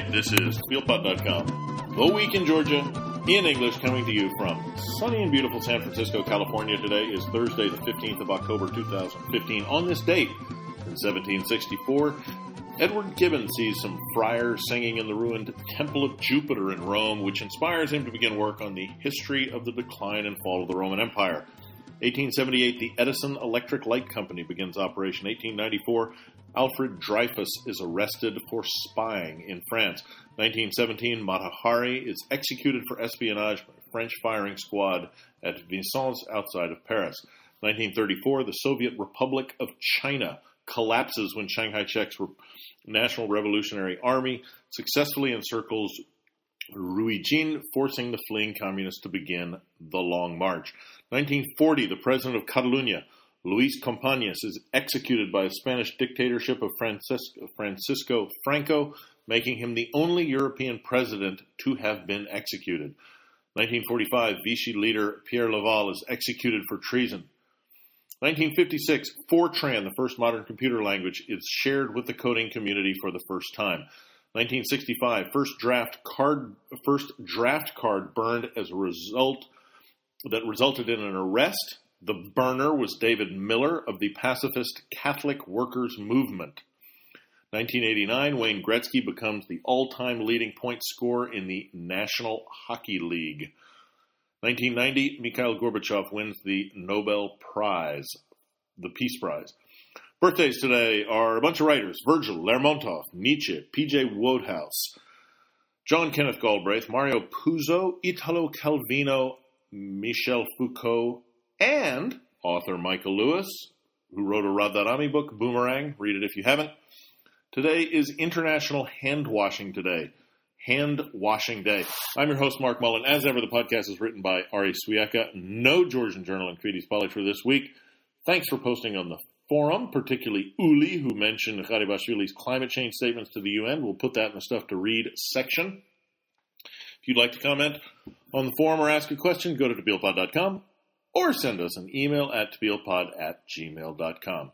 right, this is FieldPod.com. The Week in Georgia, in English, coming to you from sunny and beautiful San Francisco, California. Today is Thursday, the 15th of October, 2015. On this date, in 1764, Edward Gibbon sees some friars singing in the ruined Temple of Jupiter in Rome, which inspires him to begin work on the history of the decline and fall of the Roman Empire. 1878, the Edison Electric Light Company begins operation. 1894, Alfred Dreyfus is arrested for spying in France. 1917, Mata Hari is executed for espionage by a French firing squad at Vincennes outside of Paris. 1934, the Soviet Republic of China collapses when Chiang Kai-shek's National Revolutionary Army successfully encircles Ruijin, forcing the fleeing communists to begin the Long March. 1940, the president of Catalonia, Luis Companys, is executed by a Spanish dictatorship of Francisco Franco, making him the only European president to have been executed. 1945, Vichy leader Pierre Laval is executed for treason. 1956, Fortran, the first modern computer language, is shared with the coding community for the first time. 1965, first draft card burned as a result that resulted in an arrest. The burner was David Miller of the pacifist Catholic Workers' Movement. 1989, Wayne Gretzky becomes the all-time leading point scorer in the National Hockey League. 1990, Mikhail Gorbachev wins the Nobel Prize, the Peace Prize. Birthdays today are a bunch of writers: Virgil, Lermontov, Nietzsche, P.J. Wodehouse, John Kenneth Galbraith, Mario Puzo, Italo Calvino, Michel Foucault, and author Michael Lewis, who wrote a Radharami book, Boomerang. Read it if you haven't. Today is International Hand Washing Day. Hand Washing Day. I'm your host, Mark Mullen. As ever, the podcast is written by Ari Swiecka. No Georgian Journal and Creedys Polish for this week. Thanks for posting on the forum, particularly Uli, who mentioned Gharibashvili's climate change statements to the UN. We'll put that in the Stuff to Read section. If you'd like to comment on the forum or ask a question, go to TBILPod.com or send us an email at TBILPod@gmail.com.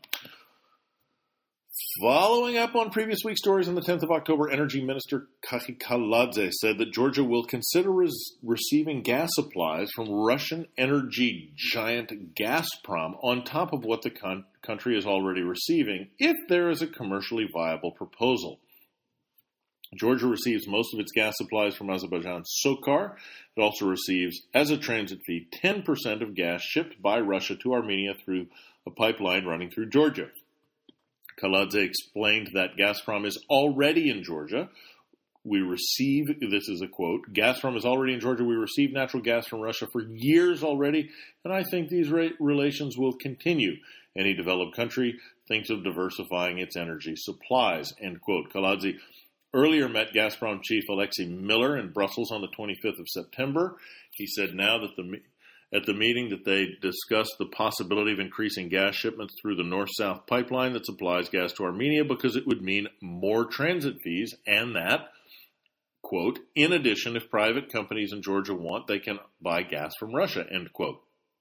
Following up on previous week's stories on the 10th of October, Energy Minister Kachi Kaladze said that Georgia will consider receiving gas supplies from Russian energy giant Gazprom on top of what the country is already receiving if there is a commercially viable proposal. Georgia receives most of its gas supplies from Azerbaijan's SOCAR. It also receives, as a transit fee, 10% of gas shipped by Russia to Armenia through a pipeline running through Georgia. Kaladze explained that Gazprom is already in Georgia. This is a quote, Gazprom is already in Georgia. We receive natural gas from Russia for years already, and I think these relations will continue. Any developed country thinks of diversifying its energy supplies, end quote. Kaladze earlier met Gazprom chief Alexei Miller in Brussels on the 25th of September. He said now that at the meeting that they discussed the possibility of increasing gas shipments through the north-south pipeline that supplies gas to Armenia because it would mean more transit fees, and that, quote, in addition, if private companies in Georgia want, they can buy gas from Russia, end quote.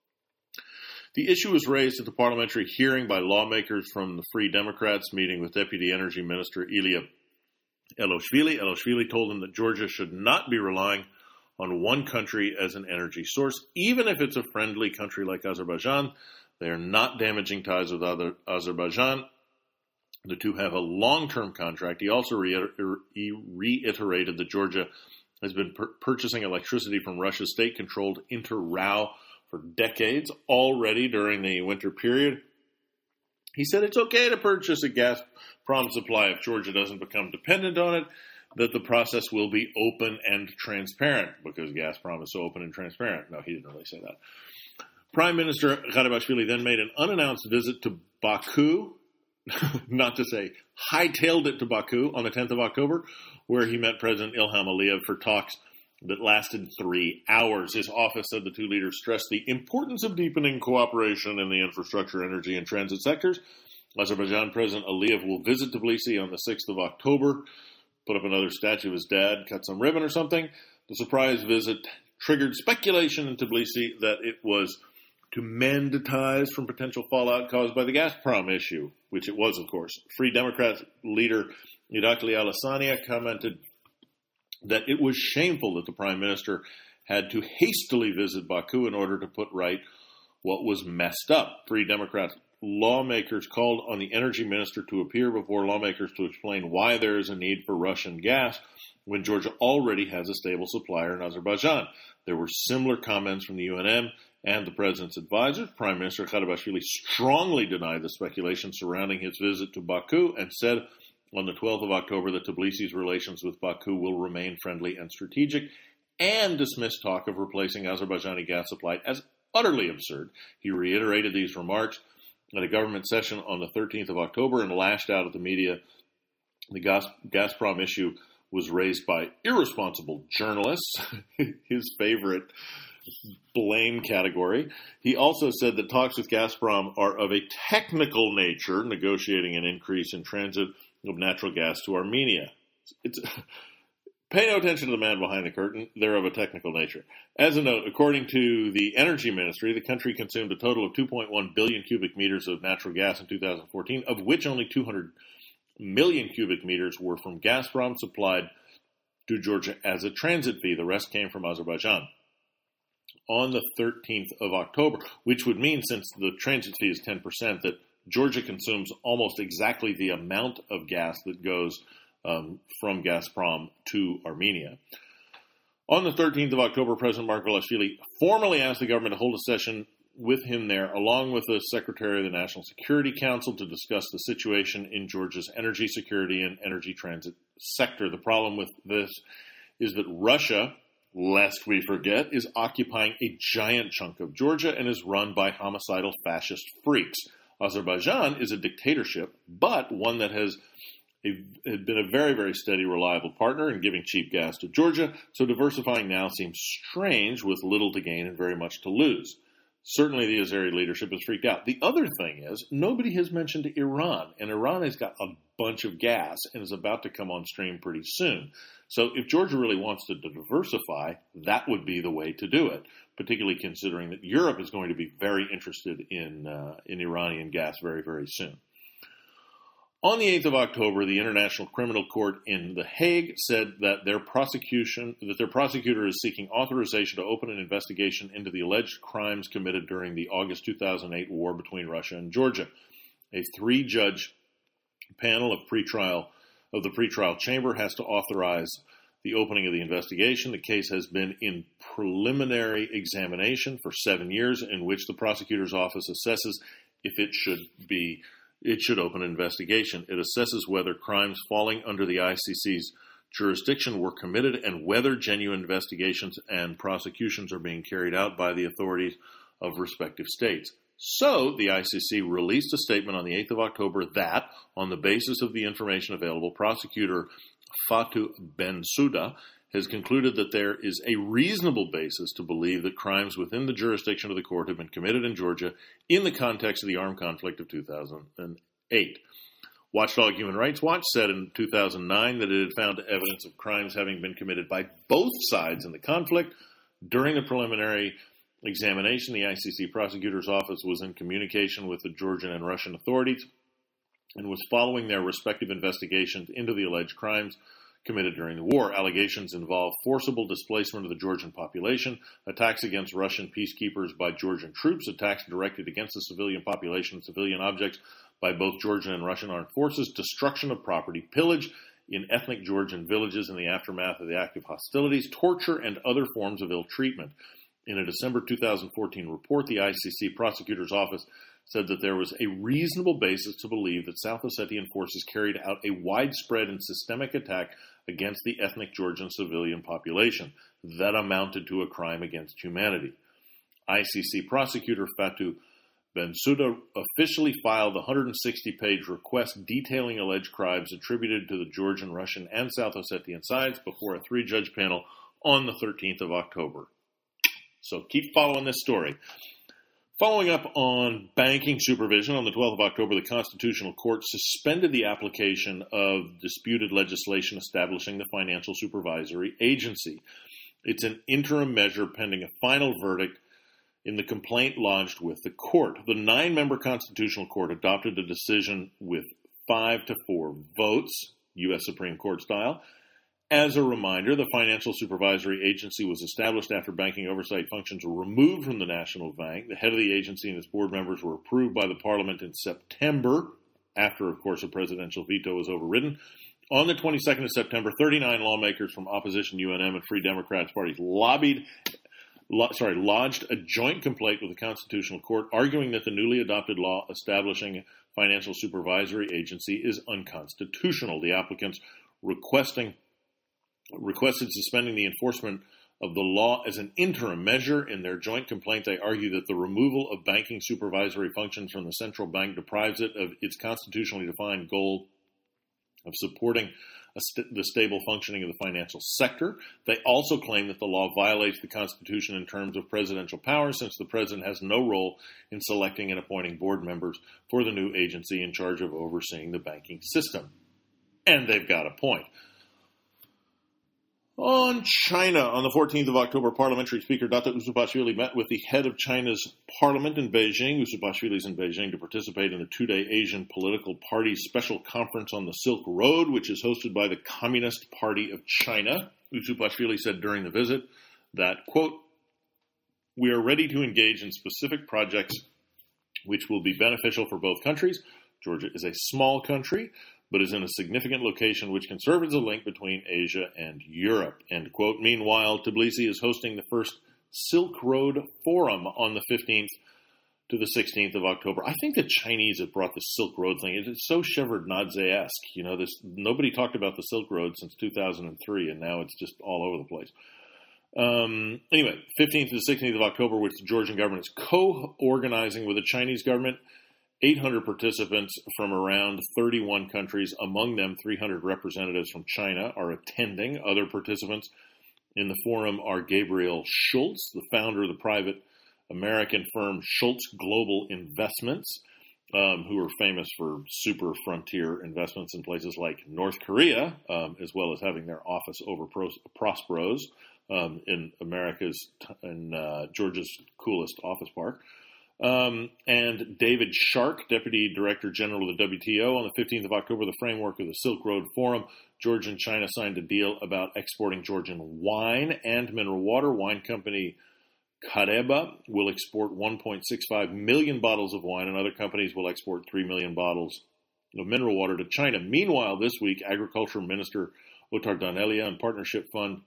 The issue was raised at the parliamentary hearing by lawmakers from the Free Democrats meeting with Deputy Energy Minister Ilya Eloshvili. Eloshvili told them that Georgia should not be relying on one country as an energy source, even if it's a friendly country like Azerbaijan. They are not damaging ties with Azerbaijan. The two have a long-term contract. He also reiterated that Georgia has been purchasing electricity from Russia's state-controlled Interrao for decades, already during the winter period. He said it's okay to purchase a Gazprom supply if Georgia doesn't become dependent on it, that the process will be open and transparent, because Gazprom is so open and transparent. No, he didn't really say that. Prime Minister Gharibashvili then made an unannounced visit to Baku, not to say hightailed it to Baku on the 10th of October, where he met President Ilham Aliyev for talks that lasted 3 hours. His office said the two leaders stressed the importance of deepening cooperation in the infrastructure, energy, and transit sectors. Azerbaijan President Aliyev will visit Tbilisi on the 6th of October, put up another statue of his dad, cut some ribbon or something. The surprise visit triggered speculation in Tbilisi that it was to mend ties from potential fallout caused by the Gazprom issue, which it was, of course. Free Democrat leader Irakli Alasania commented that it was shameful that the Prime Minister had to hastily visit Baku in order to put right what was messed up. Free Democrat lawmakers called on the energy minister to appear before lawmakers to explain why there is a need for Russian gas when Georgia already has a stable supplier in Azerbaijan. There were similar comments from the UNM and the president's advisors. Prime Minister Kharibashvili strongly denied the speculation surrounding his visit to Baku and said on the 12th of October that Tbilisi's relations with Baku will remain friendly and strategic, and dismissed talk of replacing Azerbaijani gas supply as utterly absurd. He reiterated these remarks at a government session on the 13th of October and lashed out at the media. The Gazprom issue was raised by irresponsible journalists, his favorite blame category. He also said that talks with Gazprom are of a technical nature, negotiating an increase in transit of natural gas to Armenia. Pay no attention to the man behind the curtain. They're of a technical nature. As a note, according to the Energy Ministry, the country consumed a total of 2.1 billion cubic meters of natural gas in 2014, of which only 200 million cubic meters were from Gazprom supplied to Georgia as a transit fee. The rest came from Azerbaijan. On the 13th of October, which would mean, since the transit fee is 10%, that Georgia consumes almost exactly the amount of gas that goes from Gazprom to Armenia. On the 13th of October, President Margvelashvili formally asked the government to hold a session with him there, along with the Secretary of the National Security Council, to discuss the situation in Georgia's energy security and energy transit sector. The problem with this is that Russia, lest we forget, is occupying a giant chunk of Georgia and is run by homicidal fascist freaks. Azerbaijan is a dictatorship, but one that had been a very, very steady, reliable partner in giving cheap gas to Georgia, so diversifying now seems strange, with little to gain and very much to lose. Certainly the Azeri leadership is freaked out. The other thing is, nobody has mentioned Iran, and Iran has got a bunch of gas and is about to come on stream pretty soon. So if Georgia really wants to diversify, that would be the way to do it, particularly considering that Europe is going to be very interested in Iranian gas very, very soon. On the 8th of October, the International Criminal Court in The Hague said that their prosecutor is seeking authorization to open an investigation into the alleged crimes committed during the August 2008 war between Russia and Georgia. A 3-judge panel of the pretrial chamber has to authorize the opening of the investigation. The case has been in preliminary examination for 7 years, in which the prosecutor's office assesses if it should open an investigation. It assesses whether crimes falling under the ICC's jurisdiction were committed and whether genuine investigations and prosecutions are being carried out by the authorities of respective states. So, the ICC released a statement on the 8th of October that, on the basis of the information available, prosecutor Fatou Bensouda has concluded that there is a reasonable basis to believe that crimes within the jurisdiction of the court have been committed in Georgia in the context of the armed conflict of 2008. Watchdog Human Rights Watch said in 2009 that it had found evidence of crimes having been committed by both sides in the conflict. During the preliminary examination, the ICC prosecutor's office was in communication with the Georgian and Russian authorities and was following their respective investigations into the alleged crimes committed during the war. Allegations involve forcible displacement of the Georgian population, attacks against Russian peacekeepers by Georgian troops, attacks directed against the civilian population and civilian objects by both Georgian and Russian armed forces, destruction of property, pillage in ethnic Georgian villages in the aftermath of the active hostilities, torture, and other forms of ill treatment. In a December 2014 report, the ICC prosecutor's office said that there was a reasonable basis to believe that South Ossetian forces carried out a widespread and systemic attack against the ethnic Georgian civilian population that amounted to a crime against humanity. ICC prosecutor Fatou Bensouda officially filed a 160-page request detailing alleged crimes attributed to the Georgian, Russian, and South Ossetian sides before a 3-judge panel on the 13th of October. So keep following this story. Following up on banking supervision, on the 12th of October, the Constitutional Court suspended the application of disputed legislation establishing the Financial Supervisory Agency. It's an interim measure pending a final verdict in the complaint lodged with the court. The 9-member Constitutional Court adopted a decision with 5-4 votes, U.S. Supreme Court style, As a reminder, the Financial Supervisory Agency was established after banking oversight functions were removed from the National Bank. The head of the agency and its board members were approved by the Parliament in September, after, of course, a presidential veto was overridden. On the 22nd of September, 39 lawmakers from opposition UNM and Free Democrats parties lodged a joint complaint with the Constitutional Court, arguing that the newly adopted law establishing Financial Supervisory Agency is unconstitutional. The applicants requested suspending the enforcement of the law as an interim measure. In their joint complaint, they argue that the removal of banking supervisory functions from the central bank deprives it of its constitutionally defined goal of supporting the stable functioning of the financial sector. They also claim that the law violates the Constitution in terms of presidential power, since the president has no role in selecting and appointing board members for the new agency in charge of overseeing the banking system. And they've got a point. On China, on the 14th of October, Parliamentary Speaker Dato' Usupashvili met with the head of China's parliament in Beijing. Usupashvili is in Beijing to participate in the two-day Asian Political Parties Special Conference on the Silk Road, which is hosted by the Communist Party of China. Usupashvili said during the visit that, quote, "We are ready to engage in specific projects which will be beneficial for both countries. Georgia is a small country, but is in a significant location which can serve as a link between Asia and Europe," end quote. Meanwhile, Tbilisi is hosting the first Silk Road Forum on the 15th to the 16th of October. I think the Chinese have brought the Silk Road thing. It's so Shevardnadze-esque. You know, nobody talked about the Silk Road since 2003, and now it's just all over the place. Anyway, 15th to the 16th of October, which the Georgian government is co-organizing with the Chinese government. 800 participants from around 31 countries, among them 300 representatives from China, are attending. Other participants in the forum are Gabriel Schultz, the founder of the private American firm Schultz Global Investments, who are famous for super frontier investments in places like North Korea, as well as having their office over Prosperos in Georgia's coolest office park. And David Shark, Deputy Director General of the WTO. On the 15th of October, the framework of the Silk Road Forum, Georgia and China signed a deal about exporting Georgian wine and mineral water. Wine company Kareba will export 1.65 million bottles of wine, and other companies will export 3 million bottles of mineral water to China. Meanwhile, this week, Agriculture Minister Otar Danelia and the Partnership Fund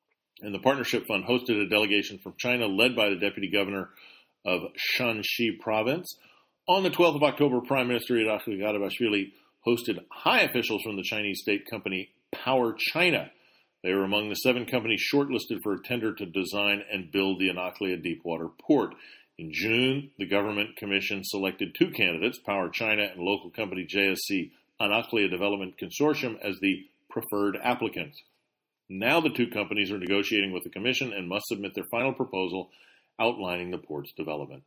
hosted a delegation from China led by the Deputy Governor of Shanxi Province. On the 12th of October, Prime Minister Irakli Garibashvili hosted high officials from the Chinese state company Power China. They were among the 7 companies shortlisted for a tender to design and build the Anaklia Deepwater Port. In June, the government commission selected 2 candidates, Power China and local company JSC Anaklia Development Consortium, as the preferred applicants. Now the 2 companies are negotiating with the commission and must submit their final proposal outlining the port's development.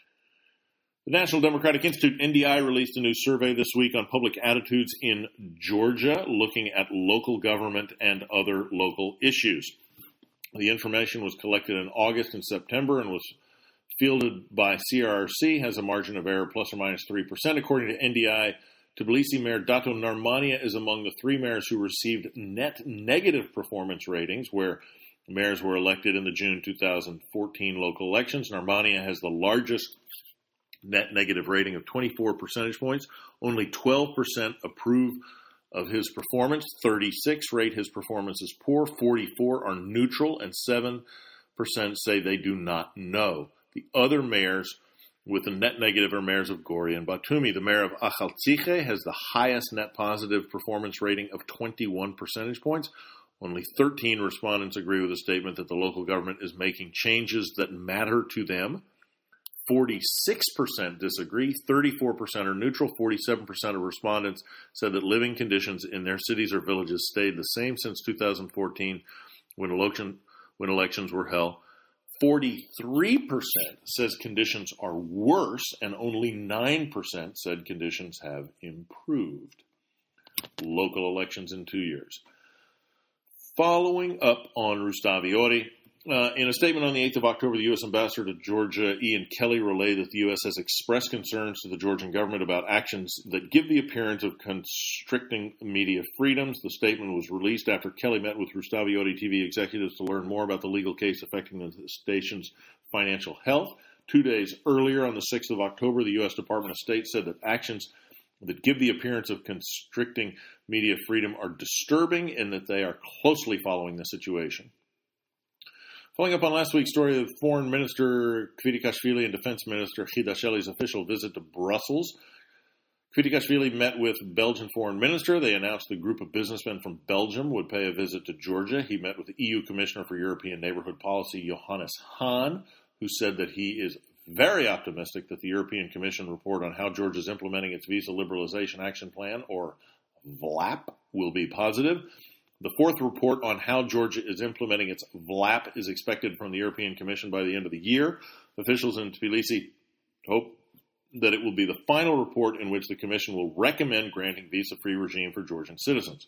The National Democratic Institute, NDI, released a new survey this week on public attitudes in Georgia, looking at local government and other local issues. The information was collected in August and September and was fielded by CRRC, has a margin of error plus or minus 3%. According to NDI, Tbilisi Mayor Dato Narmania is among the 3 mayors who received net negative performance ratings, where mayors were elected in the June 2014 local elections. Narmania has the largest net negative rating of 24 percentage points. Only 12% approve of his performance. 36 rate his performance as poor. 44 are neutral, and 7% say they do not know. The other mayors with a net negative are mayors of Gori and Batumi. The mayor of Akhaltsikhe has the highest net positive performance rating of 21 percentage points. Only 13 respondents agree with the statement that the local government is making changes that matter to them. 46% disagree, 34% are neutral, 47% of respondents said that living conditions in their cities or villages stayed the same since 2014 when elections were held. 43% says conditions are worse, and only 9% said conditions have improved. Local elections in 2 years. Following up on Rustavi Ori, In a statement on the 8th of October, the U.S. Ambassador to Georgia, Ian Kelly, relayed that the U.S. has expressed concerns to the Georgian government about actions that give the appearance of constricting media freedoms. The statement was released after Kelly met with Rustavi TV executives to learn more about the legal case affecting the station's financial health. 2 days earlier, on the 6th of October, the U.S. Department of State said that actions that give the appearance of constricting media freedom are disturbing and that they are closely following the situation. Following up on last week's story of Foreign Minister Kvitikashvili and Defense Minister Khidashvili's official visit to Brussels, Kvitikashvili met with Belgian Foreign Minister. They announced the group of businessmen from Belgium would pay a visit to Georgia. He met with the EU Commissioner for European Neighborhood Policy, Johannes Hahn, who said that he is very optimistic that the European Commission report on how Georgia is implementing its Visa Liberalization Action Plan, or VLAP, will be positive. The fourth report on how Georgia is implementing its VLAP is expected from the European Commission by the end of the year. Officials in Tbilisi hope that it will be the final report in which the Commission will recommend granting visa-free regime for Georgian citizens.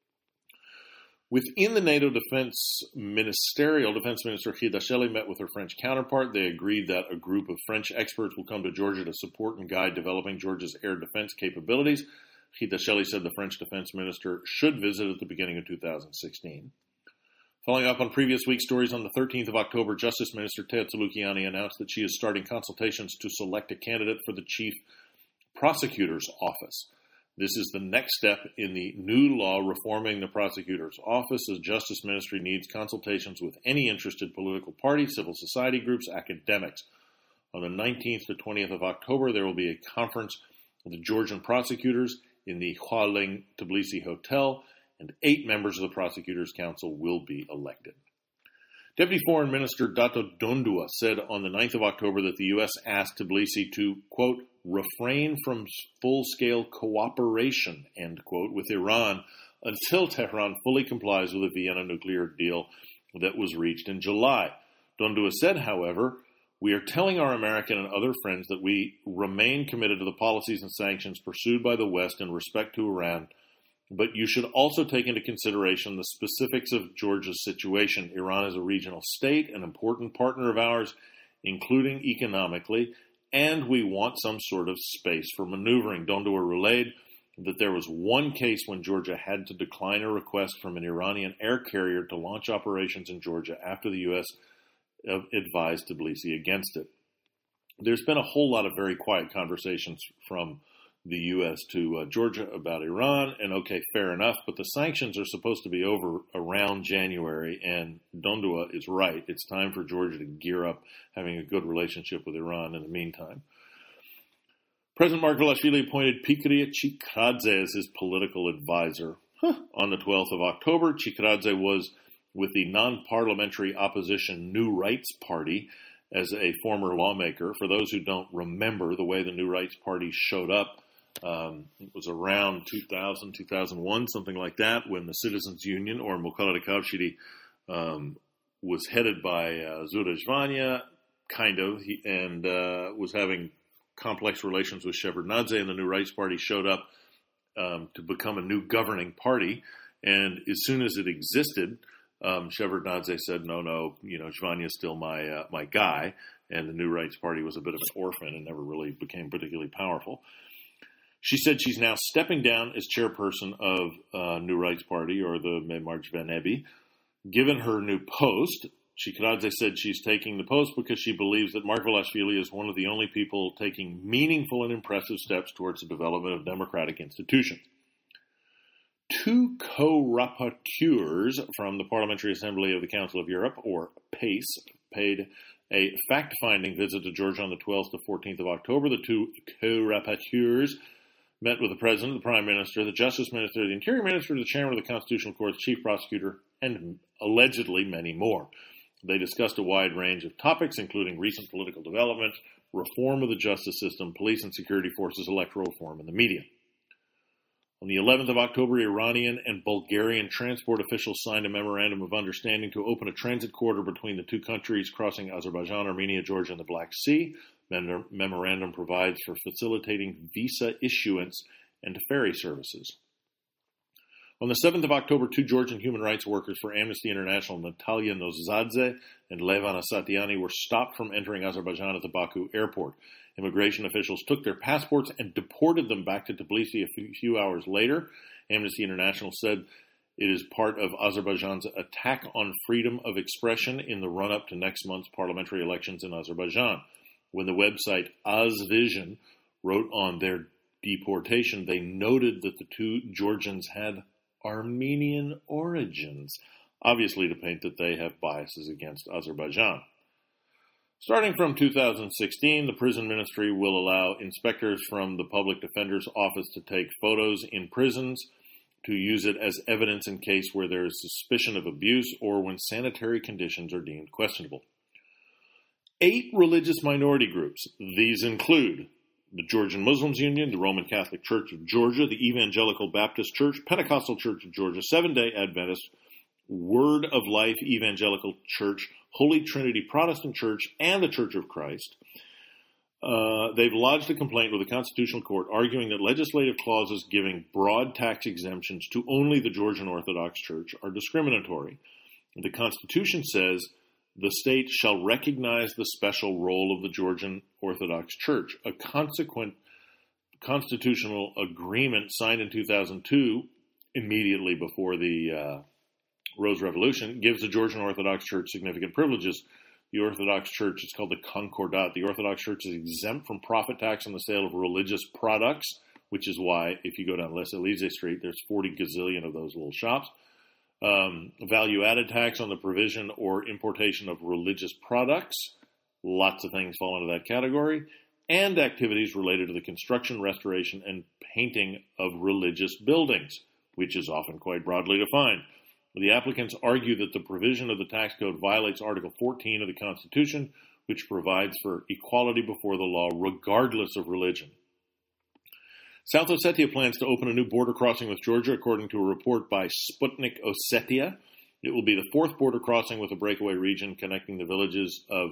Within the NATO Defense Minister Khidashvili met with her French counterpart. They agreed that a group of French experts will come to Georgia to support and guide developing Georgia's air defense capabilities. Khidashvili said the French defense minister should visit at the beginning of 2016. Following up on previous week's stories, on the 13th of October, Justice Minister Tea Tzulukiani announced that she is starting consultations to select a candidate for the Chief Prosecutor's Office. This is the next step in the new law reforming the prosecutor's office, as Justice Ministry needs consultations with any interested political party, civil society groups, academics. On the 19th to 20th of October, there will be a conference of the Georgian prosecutors in the Hualeng Tbilisi Hotel, and 8 members of the Prosecutors' Council will be elected. Deputy Foreign Minister Dato Dondua said on the 9th of October that the U.S. asked Tbilisi to, quote, refrain from full-scale cooperation, end quote, with Iran until Tehran fully complies with the Vienna nuclear deal that was reached in July. Dondua said, however, we are telling our American and other friends that we remain committed to the policies and sanctions pursued by the West in respect to Iran, but you should also take into consideration the specifics of Georgia's situation. Iran is a regional state, an important partner of ours, including economically, and we want some sort of space for maneuvering. Dondua relayed that there was one case when Georgia had to decline a request from an Iranian air carrier to launch operations in Georgia after the U.S. advised Tbilisi against it. There's been a whole lot of very quiet conversations from the U.S. to Georgia about Iran, and okay, fair enough, but the sanctions are supposed to be over around January, and Dondua is right. It's time for Georgia to gear up having a good relationship with Iran in the meantime. President Margvelashvili appointed Pikria Chikradze as his political advisor. On the 12th of October, Chikradze was with the non-parliamentary opposition New Rights Party as a former lawmaker. For those who don't remember the way the New Rights Party showed up, it was around 2000, 2001, something like that, when the Citizens Union, or Mokala Kavshiri, was headed by Zura Zvanya, kind of, and was having complex relations with Shevardnadze, and the New Rights Party showed up to become a new governing party. And as soon as it existed, Shevardnadze said, no, Zvanya's still my guy, and the New Rights Party was a bit of an orphan and never really became particularly powerful. She said she's now stepping down as chairperson of New Rights Party, or the Memarj Venebi. Given her new post, Chikradze said she's taking the post because she believes that Margvelashvili is one of the only people taking meaningful and impressive steps towards the development of democratic institutions. 2 co-rapporteurs from the Parliamentary Assembly of the Council of Europe, or PACE, paid a fact-finding visit to Georgia on the 12th to 14th of October. The 2 co-rapporteurs met with the President, the Prime Minister, the Justice Minister, the Interior Minister, the Chairman of the Constitutional Court, the Chief Prosecutor, and allegedly many more. They discussed a wide range of topics, including recent political developments, reform of the justice system, police and security forces, electoral reform, and the media. On the 11th of October, Iranian and Bulgarian transport officials signed a memorandum of understanding to open a transit corridor between the two countries crossing Azerbaijan, Armenia, Georgia, and the Black Sea. The memorandum provides for facilitating visa issuance and ferry services. On the 7th of October, 2 Georgian human rights workers for Amnesty International, Natalia Nozadze and Levan Asatiani, were stopped from entering Azerbaijan at the Baku airport. Immigration officials took their passports and deported them back to Tbilisi a few hours later. Amnesty International said it is part of Azerbaijan's attack on freedom of expression in the run-up to next month's parliamentary elections in Azerbaijan. When the website Azvision wrote on their deportation, they noted that the 2 Georgians had Armenian origins, obviously to paint that they have biases against Azerbaijan. Starting from 2016, the prison ministry will allow inspectors from the Public Defender's Office to take photos in prisons to use it as evidence in case where there is suspicion of abuse or when sanitary conditions are deemed questionable. 8 religious minority groups. These include the Georgian Muslims Union, the Roman Catholic Church of Georgia, the Evangelical Baptist Church, Pentecostal Church of Georgia, Seventh-day Adventist, Word of Life Evangelical Church, Holy Trinity Protestant Church, and the Church of Christ. They've lodged a complaint with the Constitutional Court arguing that legislative clauses giving broad tax exemptions to only the Georgian Orthodox Church are discriminatory. The Constitution says the state shall recognize the special role of the Georgian Orthodox Church. A consequent constitutional agreement signed in 2002, immediately before the Rose Revolution, gives the Georgian Orthodox Church significant privileges. The Orthodox Church is called the Concordat. The Orthodox Church is exempt from profit tax on the sale of religious products, which is why, if you go down Les Elysées Street, there's 40 gazillion of those little shops. Value-added tax on the provision or importation of religious products. Lots of things fall into that category. And activities related to the construction, restoration, and painting of religious buildings, which is often quite broadly defined. The applicants argue that the provision of the tax code violates Article 14 of the Constitution, which provides for equality before the law regardless of religion. South Ossetia plans to open a new border crossing with Georgia, according to a report by Sputnik Ossetia. It will be the 4th border crossing with a breakaway region connecting the villages of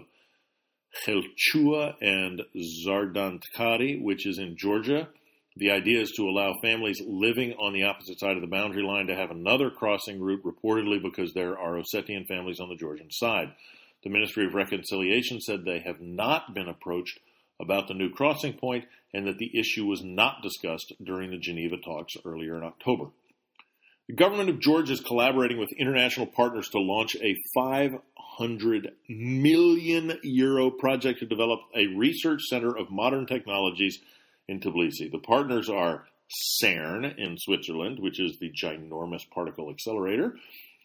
Khelchua and Zardantkari, which is in Georgia. The idea is to allow families living on the opposite side of the boundary line to have another crossing route, reportedly because there are Ossetian families on the Georgian side. The Ministry of Reconciliation said they have not been approached about the new crossing point and that the issue was not discussed during the Geneva talks earlier in October. The government of Georgia is collaborating with international partners to launch a €500 million project to develop a research center of modern technologies in Tbilisi. The partners are CERN in Switzerland, which is the ginormous particle accelerator.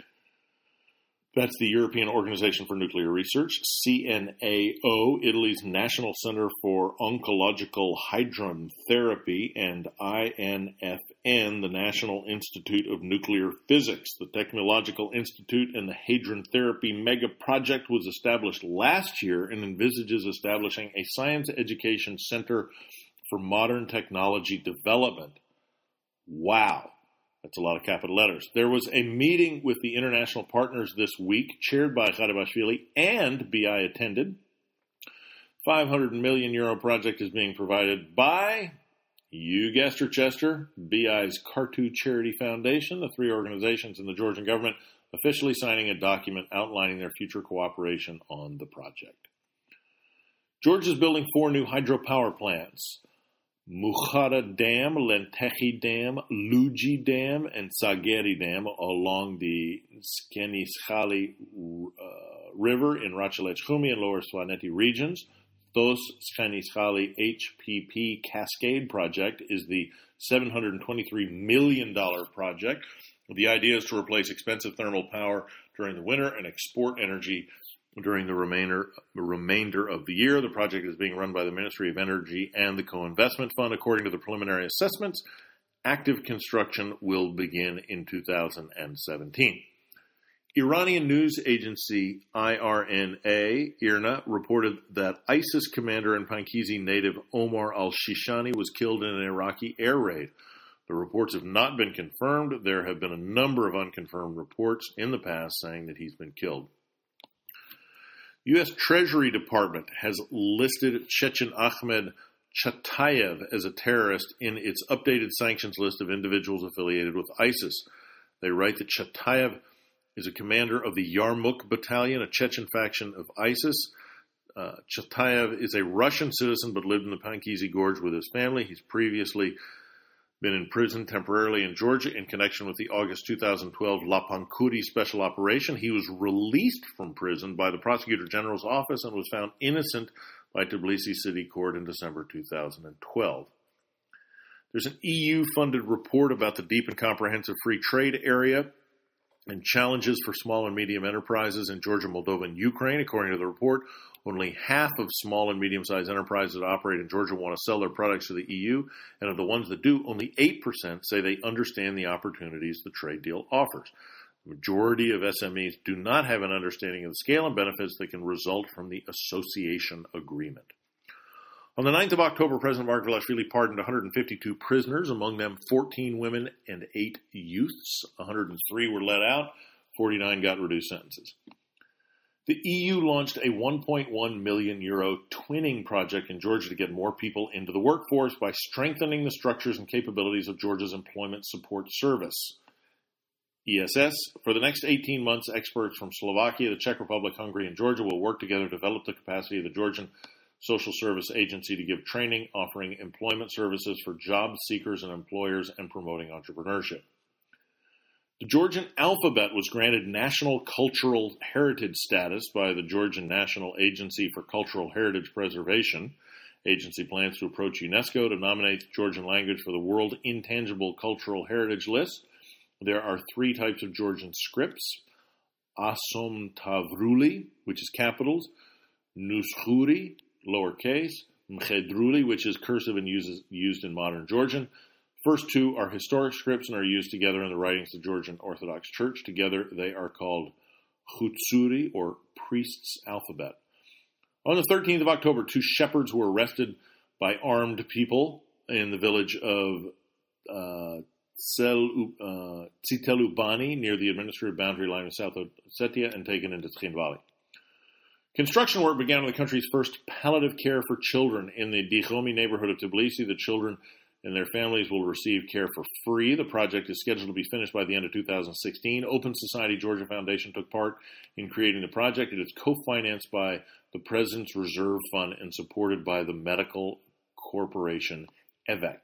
That's the European Organization for Nuclear Research. CNAO, Italy's National Center for Oncological Hadron Therapy, and INFN, the National Institute of Nuclear Physics. The Technological Institute and the Hadron Therapy Mega Project was established last year and envisages establishing a science education center for modern technology development. Wow. That's a lot of capital letters. There was a meeting with the international partners this week, chaired by Gharibashvili, and BI attended. €500 million project is being provided by, you guessed her, Chester, BI's Kartu Charity Foundation, the 3 organizations in the Georgian government officially signing a document outlining their future cooperation on the project. Georgia is building 4 new hydropower plants. Mukhara Dam, Lentechi Dam, Luji Dam, and Sageri Dam along the Skenishali River in Rachelech-Humi and Lower Svaneti regions. Thos Skenishali HPP Cascade Project is the $723 million project. The idea is to replace expensive thermal power during the winter and export energy during the remainder of the year. The project is being run by the Ministry of Energy and the Co-Investment Fund. According to the preliminary assessments, active construction will begin in 2017. Iranian news agency IRNA reported that ISIS commander and Pankizi native Omar al-Shishani was killed in an Iraqi air raid. The reports have not been confirmed. There have been a number of unconfirmed reports in the past saying that he's been killed. The U.S. Treasury Department has listed Chechen Ahmed Chatayev as a terrorist in its updated sanctions list of individuals affiliated with ISIS. They write that Chatayev is a commander of the Yarmouk Battalion, a Chechen faction of ISIS. Chatayev is a Russian citizen but lived in the Pankizi Gorge with his family. He's previously been in prison temporarily in Georgia in connection with the August 2012 Lapankuri special operation. He was released from prison by the Prosecutor General's office and was found innocent by Tbilisi City Court in December 2012. There's an EU-funded report about the deep and comprehensive free trade area and challenges for small and medium enterprises in Georgia, Moldova, and Ukraine. According to the report, only half of small and medium-sized enterprises that operate in Georgia want to sell their products to the EU, and of the ones that do, only 8% say they understand the opportunities the trade deal offers. The majority of SMEs do not have an understanding of the scale and benefits that can result from the association agreement. On the 9th of October, President Margvelashvili pardoned 152 prisoners, among them 14 women and 8 youths. 103 were let out, 49 got reduced sentences. The EU launched a €1.1 million twinning project in Georgia to get more people into the workforce by strengthening the structures and capabilities of Georgia's Employment Support Service, ESS. For the next 18 months, experts from Slovakia, the Czech Republic, Hungary, and Georgia will work together to develop the capacity of the Georgian Social Service Agency to give training, offering employment services for job seekers and employers, and promoting entrepreneurship. The Georgian alphabet was granted National Cultural Heritage status by the Georgian National Agency for Cultural Heritage Preservation. Agency plans to approach UNESCO to nominate the Georgian language for the World Intangible Cultural Heritage List. There are 3 types of Georgian scripts: Asom Tavruli, which is capitals; Nushuri, lowercase; Mchedruli, which is cursive and used in modern Georgian. First 2 are historic scripts and are used together in the writings of the Georgian Orthodox Church. Together, they are called Khutsuri, or priest's alphabet. On the 13th of October, 2 shepherds were arrested by armed people in the village of Tsitelubani near the administrative boundary line of South Ossetia and taken into Tkhin Valley. Construction work began on the country's first palliative care for children in the Dikhomi neighborhood of Tbilisi. The children and their families will receive care for free. The project is scheduled to be finished by the end of 2016. Open Society Georgia Foundation took part in creating the project. It is co-financed by the President's Reserve Fund and supported by the medical corporation EVEX.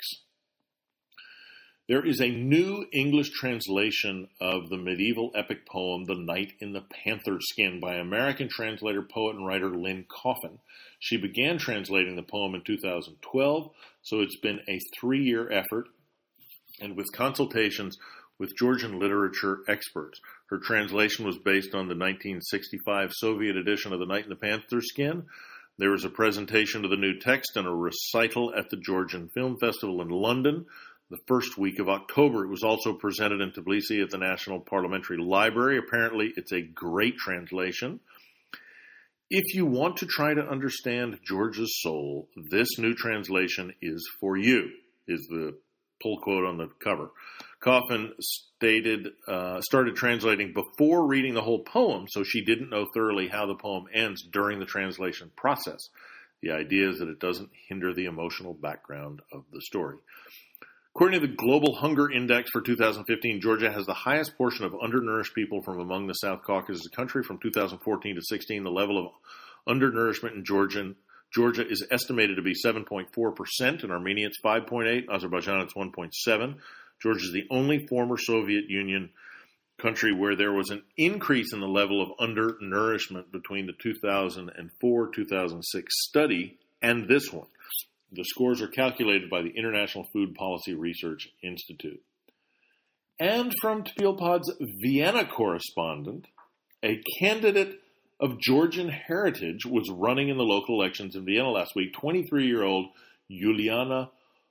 There is a new English translation of the medieval epic poem, The Knight in the Panther Skin, by American translator, poet, and writer Lynn Coffin. She began translating the poem in 2012, so it's been a 3-year effort, and with consultations with Georgian literature experts. Her translation was based on the 1965 Soviet edition of The Knight in the Panther Skin. There was a presentation of the new text and a recital at the Georgian Film Festival in London the first week of October. It was also presented in Tbilisi at the National Parliamentary Library. Apparently, it's a great translation. If you want to try to understand Georgia's soul, this new translation is for you, is the pull quote on the cover. Coffin started translating before reading the whole poem, so she didn't know thoroughly how the poem ends during the translation process. The idea is that it doesn't hinder the emotional background of the story. According to the Global Hunger Index for 2015, Georgia has the highest portion of undernourished people from among the South Caucasus country. From 2014 to 16, the level of undernourishment in Georgia is estimated to be 7.4%. In Armenia, it's 5.8%. Azerbaijan, it's 1.7%. Georgia is the only former Soviet Union country where there was an increase in the level of undernourishment between the 2004-2006 study and this one. The scores are calculated by the International Food Policy Research Institute. And from TPLPod's Vienna correspondent, a candidate of Georgian heritage was running in the local elections in Vienna last week. 23-year-old Yuliana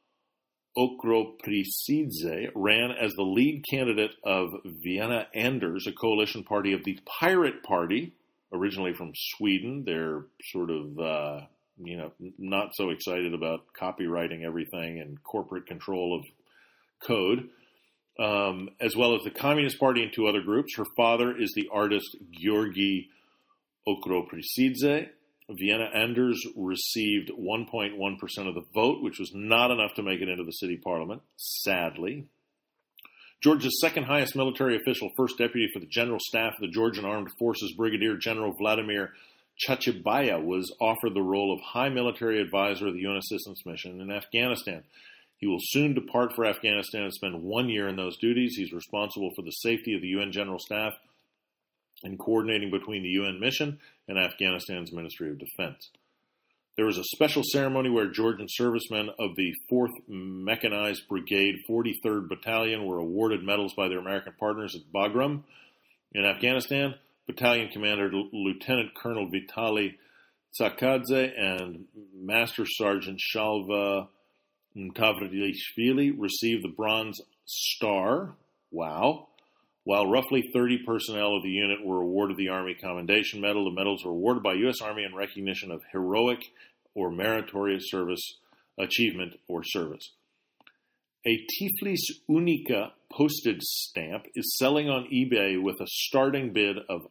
Okroprisidze ran as the lead candidate of Vienna Anders, a coalition party of the Pirate Party, originally from Sweden. They're sort of not so excited about copywriting everything and corporate control of code, as well as the Communist Party and 2 other groups. Her father is the artist Georgi Okroprisidze. Vienna Anders received 1.1% of the vote, which was not enough to make it into the city parliament, sadly. Georgia's second highest military official, first deputy for the General Staff of the Georgian Armed Forces, Brigadier General Vladimir Chachibaya, was offered the role of High Military Advisor of the UN Assistance Mission in Afghanistan. He will soon depart for Afghanistan and spend 1 year in those duties. He's responsible for the safety of the UN General Staff and coordinating between the UN mission and Afghanistan's Ministry of Defense. There was a special ceremony where Georgian servicemen of the 4th Mechanized Brigade, 43rd Battalion, were awarded medals by their American partners at Bagram. In Afghanistan, Battalion Commander Lieutenant Colonel Vitaly Tsakadze and Master Sergeant Shalva Mtavrilishvili received the Bronze Star. Wow. While roughly 30 personnel of the unit were awarded the Army Commendation Medal. The medals were awarded by U.S. Army in recognition of heroic or meritorious service, achievement, or service. A Tiflis Unica postage stamp is selling on eBay with a starting bid of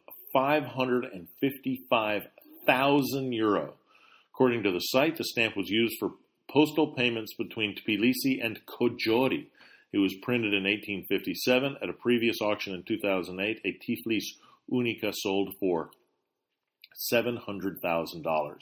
€555,000. According to the site, the stamp was used for postal payments between Tbilisi and Kojori. It was printed in 1857. At a previous auction in 2008, a Tiflis Unica sold for $700,000.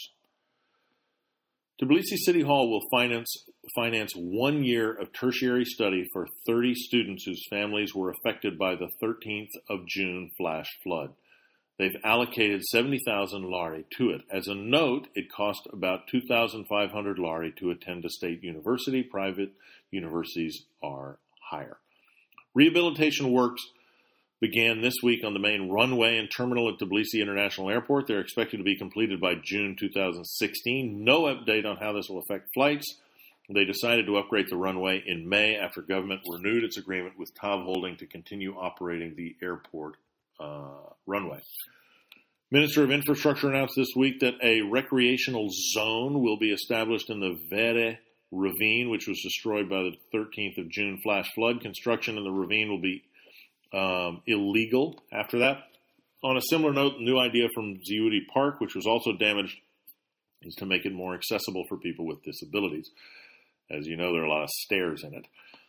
Tbilisi City Hall will finance 1 year of tertiary study for 30 students whose families were affected by the 13th of June flash flood. They've allocated 70,000 lari to it. As a note, it cost about 2,500 lari to attend a state university. Private universities are higher. Rehabilitation works began this week on the main runway and terminal at Tbilisi International Airport. They're expected to be completed by June 2016. No update on how this will affect flights. They decided to upgrade the runway in May after government renewed its agreement with TAV Holding to continue operating the airport runway. Minister of Infrastructure announced this week that a recreational zone will be established in the Vere ravine, which was destroyed by the 13th of June flash flood. Construction in the ravine will be illegal after that. On a similar note, the new idea from Ziuri Park, which was also damaged, is to make it more accessible for people with disabilities. As you know, there are a lot of stairs in it.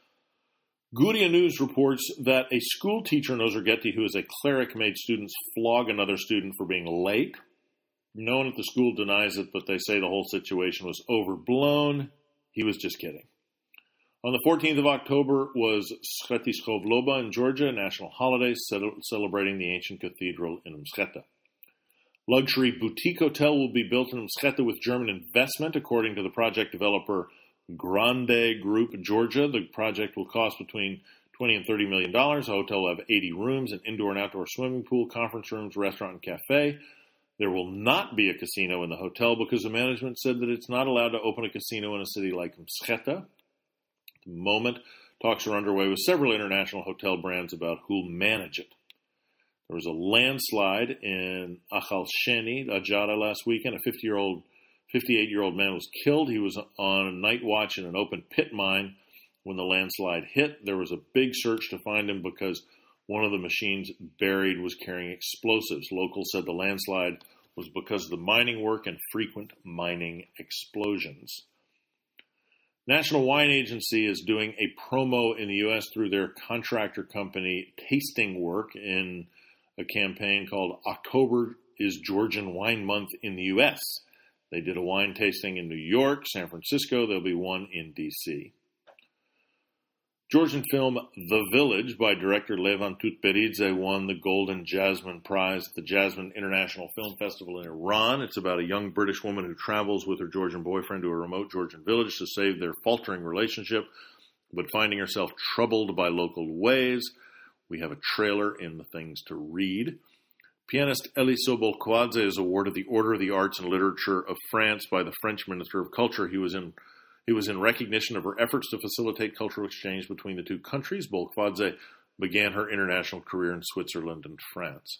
Guria News reports that a school teacher in Ozurgeti who is a cleric made students flog another student for being late. No one at the school denies it, but they say the whole situation was overblown. He was just kidding. On the 14th of October was Mskheti Skhovloba in Georgia, a national holiday celebrating the ancient cathedral in Mskheta. Luxury boutique hotel will be built in Mskheta with German investment, according to the project developer Grande Group Georgia. The project will cost between $20 and $30 million. The hotel will have 80 rooms, an indoor and outdoor swimming pool, conference rooms, restaurant, and cafe. There will not be a casino in the hotel because the management said that it's not allowed to open a casino in a city like Mskheta. At the moment, talks are underway with several international hotel brands about who'll manage it. There was a landslide in Achal Sheni, Ajara, last weekend. A 58-year-old man was killed. He was on a night watch in an open pit mine when the landslide hit. There was a big search to find him because one of the machines buried was carrying explosives. Locals said the landslide was because of the mining work and frequent mining explosions. National Wine Agency is doing a promo in the U.S. through their contractor company Tasting Work in a campaign called October is Georgian Wine Month in the U.S. They did a wine tasting in New York, San Francisco. There'll be one in D.C. Georgian film The Village by director Levan Tutberidze won the Golden Jasmine Prize at the Jasmine International Film Festival in Iran. It's about a young British woman who travels with her Georgian boyfriend to a remote Georgian village to save their faltering relationship, but finding herself troubled by local ways. We have a trailer in the things to read. Pianist Eliseo Bolkwadze is awarded the Order of the Arts and Literature of France by the French Minister of Culture. He was in recognition of her efforts to facilitate cultural exchange between the two countries. Bolkwadze began her international career in Switzerland and France.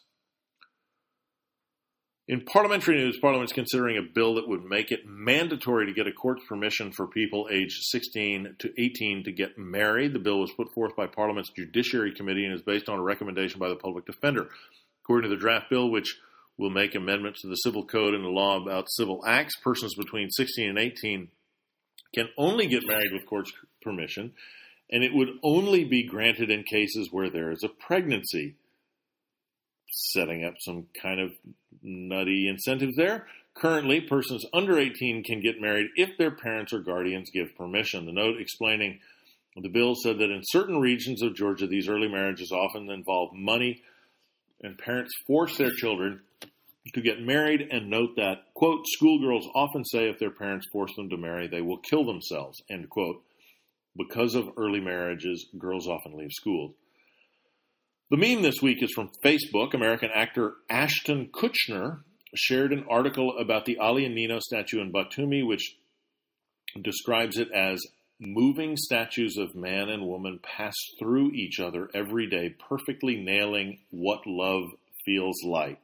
In parliamentary news, Parliament's considering a bill that would make it mandatory to get a court's permission for people aged 16 to 18 to get married. The bill was put forth by Parliament's Judiciary Committee and is based on a recommendation by the Public Defender. According to the draft bill, which will make amendments to the Civil Code and the law about civil acts, persons between 16 and 18 can only get married with court's permission, and it would only be granted in cases where there is a pregnancy. Setting up some kind of nutty incentives there. Currently, persons under 18 can get married if their parents or guardians give permission. The note explaining the bill said that in certain regions of Georgia, these early marriages often involve money, and parents force their children to get married, and note that, quote, schoolgirls often say if their parents force them to marry, they will kill themselves, end quote. Because of early marriages, girls often leave school. The meme this week is from Facebook. American actor Ashton Kutcher shared an article about the Ali and Nino statue in Batumi, which describes it as moving statues of man and woman pass through each other every day, perfectly nailing what love feels like.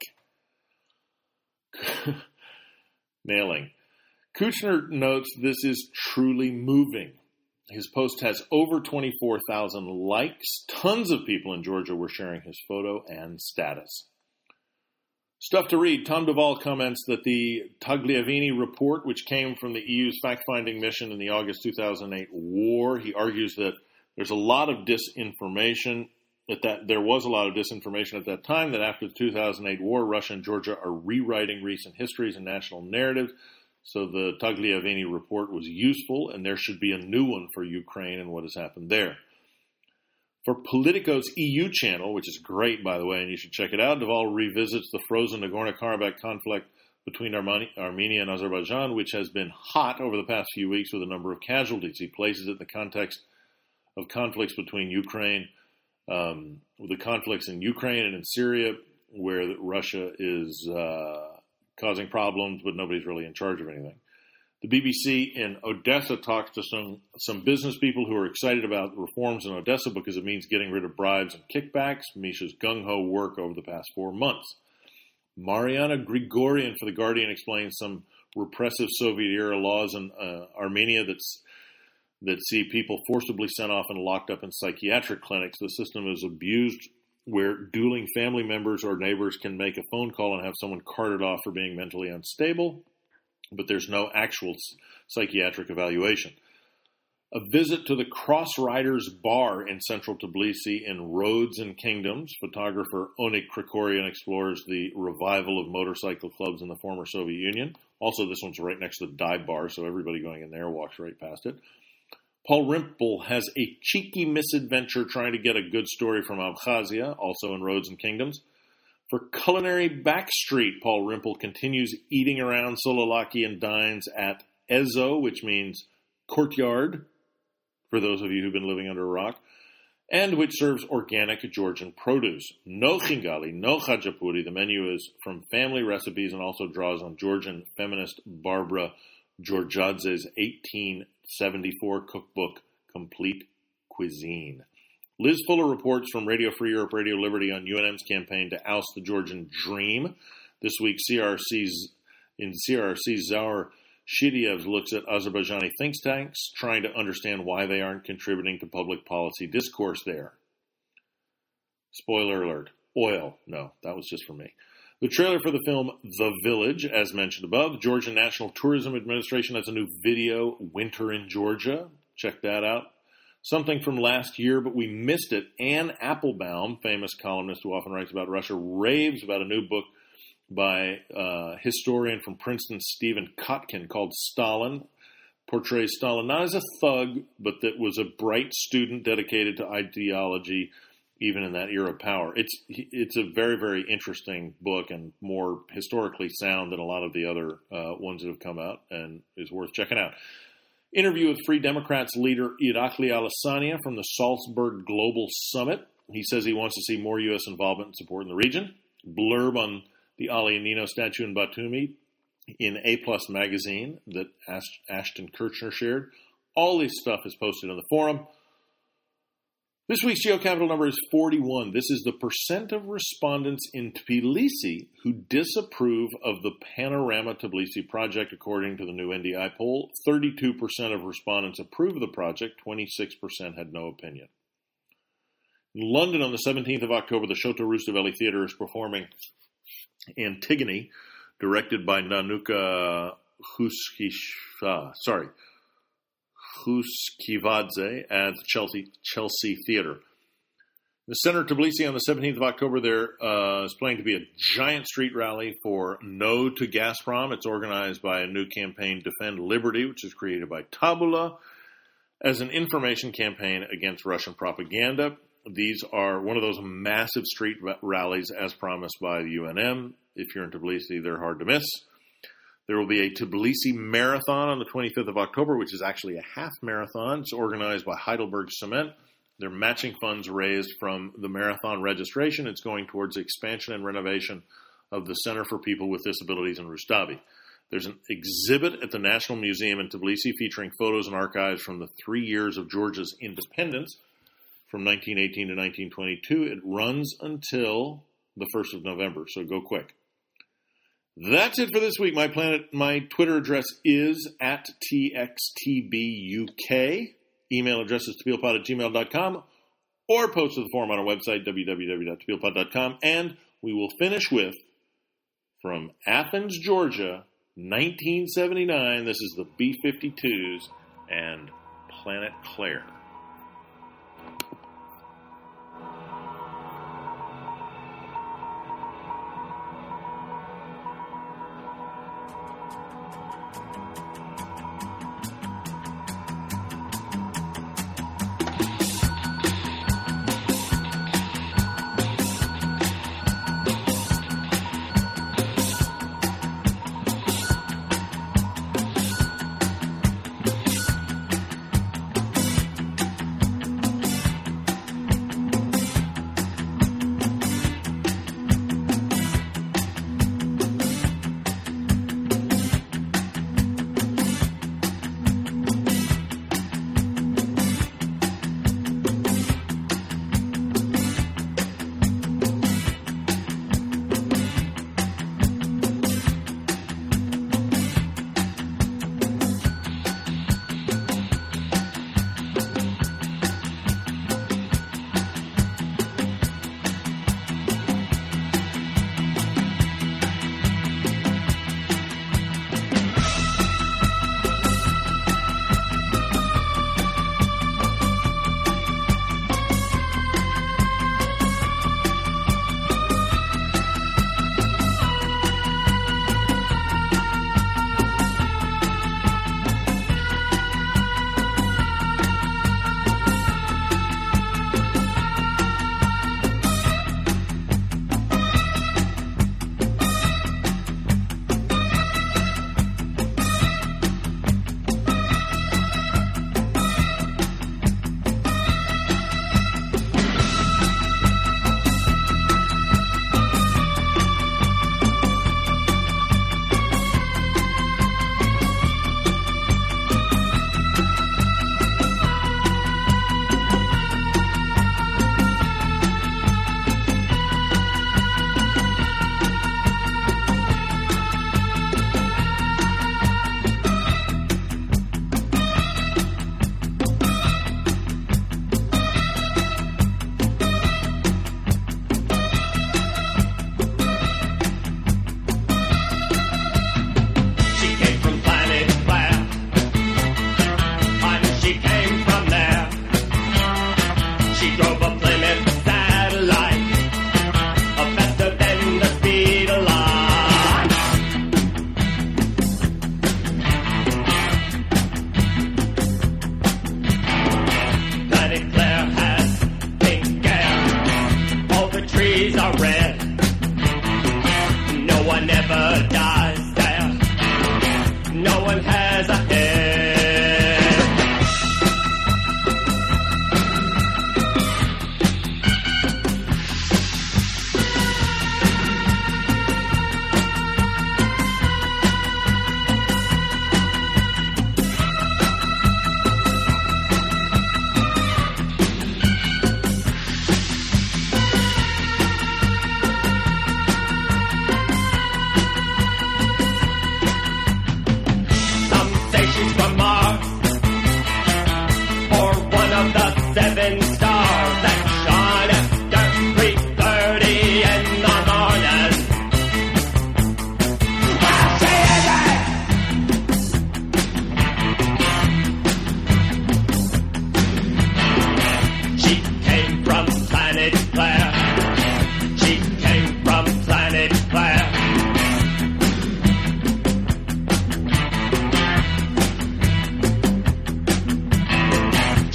Nailing. Kutcher notes this is truly moving. His post has over 24,000 likes. Tons of people in Georgia were sharing his photo and status. Stuff to read. Tom Duvall comments that the Tagliavini report, which came from the EU's fact-finding mission in the August 2008 war, he argues that there's a lot of disinformation, that there was a lot of disinformation at that time, that after the 2008 war, Russia and Georgia are rewriting recent histories and national narratives. So the Tagliavini report was useful, and there should be a new one for Ukraine and what has happened there. For Politico's EU channel, which is great, by the way, and you should check it out, Duvall revisits the frozen Nagorno-Karabakh conflict between Armenia and Azerbaijan, which has been hot over the past few weeks with a number of casualties. He places it in the context of conflicts between Ukraine, the conflicts in Ukraine and in Syria, where Russia is causing problems, but nobody's really in charge of anything. The BBC in Odessa talks to some business people who are excited about reforms in Odessa because it means getting rid of bribes and kickbacks. Misha's gung-ho work over the past 4 months. Mariana Grigorian for The Guardian explains some repressive Soviet-era laws in Armenia that see people forcibly sent off and locked up in psychiatric clinics. The system is abused where dueling family members or neighbors can make a phone call and have someone carted off for being mentally unstable, but there's no actual psychiatric evaluation. A visit to the Cross Riders Bar in central Tbilisi in Roads and Kingdoms. Photographer Onik Krikorian explores the revival of motorcycle clubs in the former Soviet Union. Also, this one's right next to the dive bar, so everybody going in there walks right past it. Paul Rimple has a cheeky misadventure trying to get a good story from Abkhazia, also in Roads and Kingdoms. For Culinary Backstreet, Paul Rimple continues eating around Solalaki and dines at Ezo, which means courtyard, for those of you who've been living under a rock, and which serves organic Georgian produce. No chingali, no khachapuri. The menu is from family recipes and also draws on Georgian feminist Barbara Georgiadze's 1874 cookbook, Complete Cuisine. Liz Fuller reports from Radio Free Europe, Radio Liberty on UNM's campaign to oust the Georgian Dream. This week, CRC Zaur Shidiev looks at Azerbaijani think tanks, trying to understand why they aren't contributing to public policy discourse there. Spoiler alert. Oil. No, that was just for me. The trailer for the film The Village, as mentioned above. Georgian National Tourism Administration has a new video, Winter in Georgia. Check that out. Something from last year, but we missed it. Anne Applebaum, famous columnist who often writes about Russia, raves about a new book by historian from Princeton, Stephen Kotkin, called Stalin. Portrays Stalin not as a thug, but that was a bright student dedicated to ideology, even in that era of power. It's a very, very interesting book and more historically sound than a lot of the other ones that have come out, and is worth checking out. Interview with Free Democrats leader Irakli Alessania from the Salzburg Global Summit. He says he wants to see more U.S. involvement and support in the region. Blurb on the Ali and Nino statue in Batumi in A+ magazine that Ashton Kutcher shared. All this stuff is posted on the forum. This week's GeoCapital number is 41. This is the percent of respondents in Tbilisi who disapprove of the Panorama Tbilisi project, according to the new NDI poll. 32% of respondents approve of the project. 26% had no opinion. In London on the 17th of October, the Shoto Rustaveli Theatre is performing Antigone, directed by Nanuka Khuskivadze at the Chelsea Theatre. The center of Tbilisi on the 17th of October, there is planning to be a giant street rally for No to Gazprom. It's organized by a new campaign, Defend Liberty, which is created by Tabula, as an information campaign against Russian propaganda. These are one of those massive street rallies as promised by the UNM. If you're in Tbilisi, they're hard to miss. There will be a Tbilisi Marathon on the 25th of October, which is actually a half marathon. It's organized by Heidelberg Cement. They're matching funds raised from the marathon registration. It's going towards the expansion and renovation of the Center for People with Disabilities in Rustavi. There's an exhibit at the National Museum in Tbilisi featuring photos and archives from the 3 years of Georgia's independence from 1918 to 1922. It runs until the 1st of November, so go quick. That's it for this week. My Twitter address is @TXTBUK. Email address is tabilpod@gmail.com, or post to the forum on our website, www.tabilpod.com. And we will finish with, from Athens, Georgia, 1979. This is the B-52s and Planet Claire.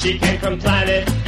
She came from planet